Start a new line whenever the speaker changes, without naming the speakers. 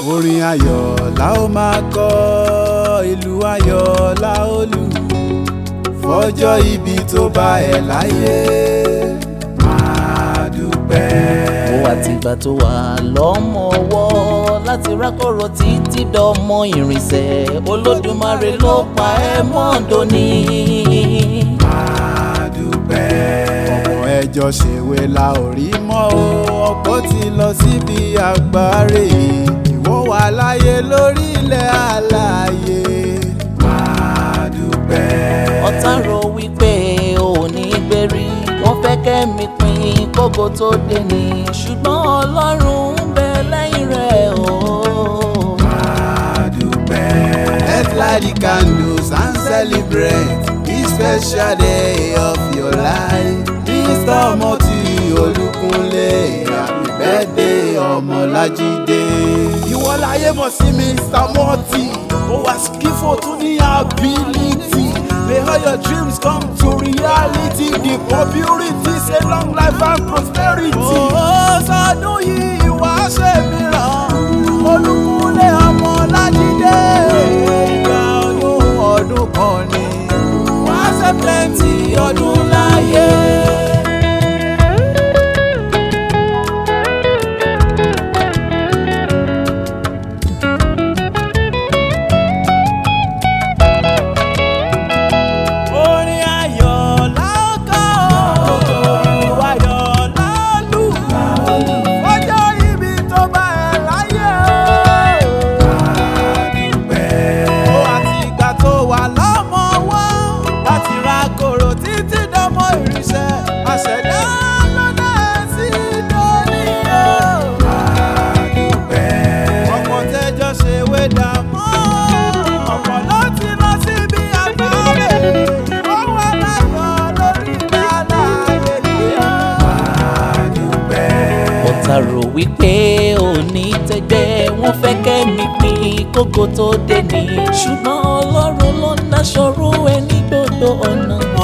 orin ayọ̀ la ó máa kọ, ìlú ayọ̀ la ó lù, fọjọ́ ibi tó bá ẹ láyé máa dúpẹ́.
Ó àtìgbà tó wà lọ́mọ ọwọ́ láti rákọ̀rọ̀ títí dọ́mọ ìrìnsẹ̀, Olódùmarè ló pa ẹ́ mọ́ dòní.
Máa dúpẹ́. ọ̀pọ̀ ẹjọ́ ṣèwé la ò rí mọ́ o, ọ̀pọ̀ ti lọ síbi àgbáre, ìwọ wà láyé lórí ilẹ̀ alààyè. Máa dúpẹ́.
Ọ̀tá rò wípé ò ní gbérí, wọ́n fẹ́ kẹ́mi pín kókó tó dé ní, ṣùgbọ́n Ọlọ́run ń bẹ lẹ́yìn rẹ̀ o.
Máa dúpẹ́. Let's light the candles and celebrate this special day of your life. Mr. Moti Olúkúnlé, happy birthday Ọmọlájídé. Ìwọ láyé mọ̀ sí Mr. Moti, ó wá skillful tún ní ability. May all your dreams come to reality. The purity say long life and prosperity. Sọdún yìí wá ṣe mìíràn, Olúkúnlé Ọmọlájídé. Ìgbà ọdún kan ni, wá ṣe plenty ọdún láyé.
Rò wípé òní tẹ́gbẹ́, wọ́n fẹ́ kẹ́mi pín kókó tó dé ní, ṣùgbọ́n Ọlọ́run ló ń dáṣọrú ẹni gbogbo ọ̀nà.